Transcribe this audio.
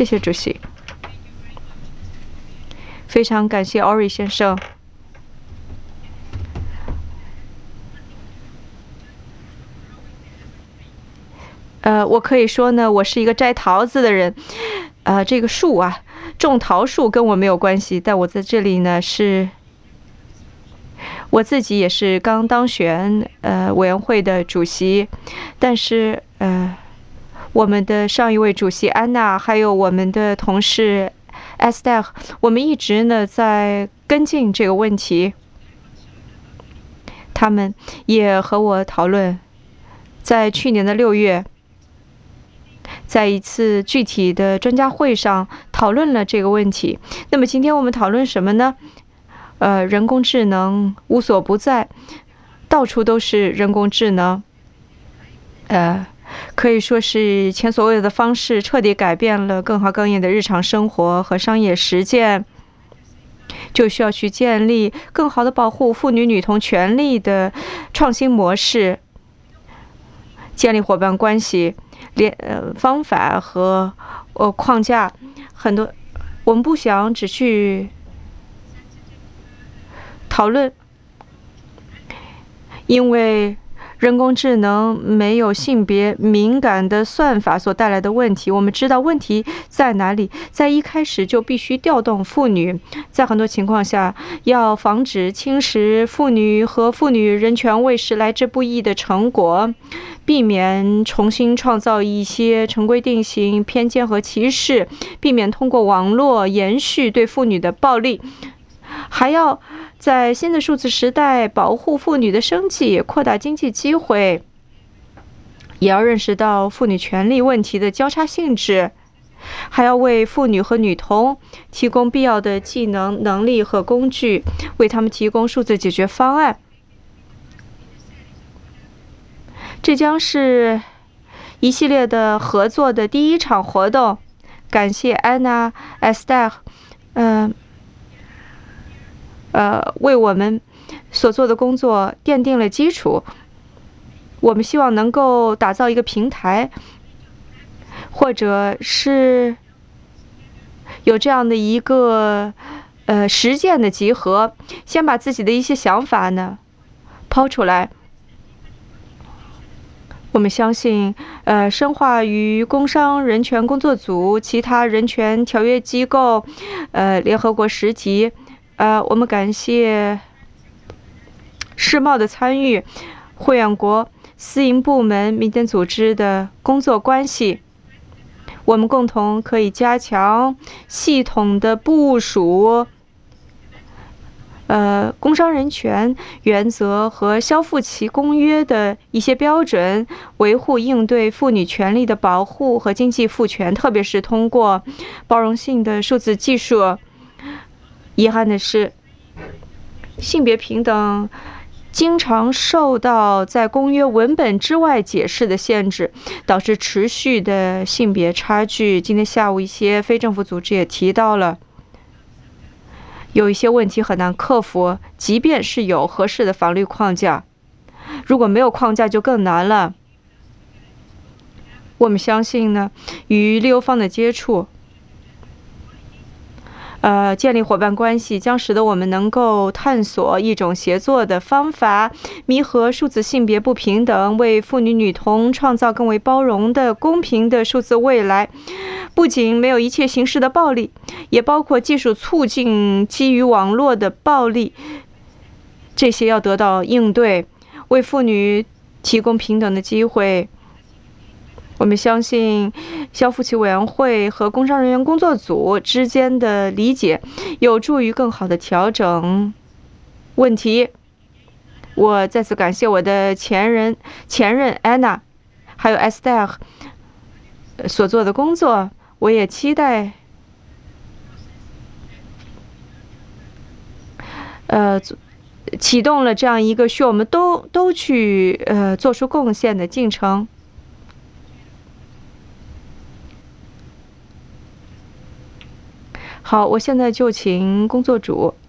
谢谢主席。非常感谢奥瑞先生。我可以说呢，我是一个摘桃子的人。这个树啊，种桃树跟我没有关系，但我在这里呢我自己也是刚当选委员会的主席，但是我们的上一位主席安娜，还有我们的同事埃斯特，我们一直呢在跟进这个问题。他们也和我讨论，在去年的6月，在一次具体的专家会上讨论了这个问题。那么今天我们讨论什么呢？人工智能无所不在，到处都是人工智能。可以说是前所未有的方式，彻底改变了更好更严的日常生活和商业实践。就需要去建立更好的保护妇女女童权利的创新模式，建立伙伴关系、方法和框架。很多我们不想只去讨论，因为人工智能没有性别敏感的算法所带来的问题。我们知道问题在哪里，在一开始就必须调动妇女，在很多情况下要防止侵蚀妇女和妇女人权卫士来之不易的成果，避免重新创造一些成规定型偏见和歧视，避免通过网络延续对妇女的暴力，还要在新的数字时代保护妇女的生计，扩大经济机会，也要认识到妇女权利问题的交叉性质，还要为妇女和女童提供必要的技能、能力和工具，为他们提供数字解决方案。这将是一系列的合作的第一场活动。感谢安娜、埃斯特，为我们所做的工作奠定了基础。我们希望能够打造一个平台，或者是有这样的一个实践的集合，先把自己的一些想法呢抛出来。我们相信，深化与工商人权工作组、其他人权条约机构、联合国实体。我们感谢世贸的参与，会员国、私营部门、民间组织的工作关系。我们共同可以加强系统的部署工商人权原则和消负起公约的一些标准，维护应对妇女权利的保护和经济赋权，特别是通过包容性的数字技术。遗憾的是，性别平等经常受到在公约文本之外解释的限制，导致持续的性别差距。今天下午一些非政府组织也提到了，有一些问题很难克服，即便是有合适的法律框架，如果没有框架就更难了。我们相信呢，与利忧方的接触，建立伙伴关系，将使得我们能够探索一种协作的方法，弥合数字性别不平等，为妇女女童创造更为包容的、公平的数字未来。不仅没有一切形式的暴力，也包括技术促进基于网络的暴力，这些要得到应对，为妇女提供平等的机会。我们相信消负起委员会和工商人员工作组之间的理解有助于更好的调整问题。我再次感谢我的前任安娜，还有埃斯特所做的工作。我也期待启动了这样一个需要我们都去做出贡献的进程。好，我现在就请工作组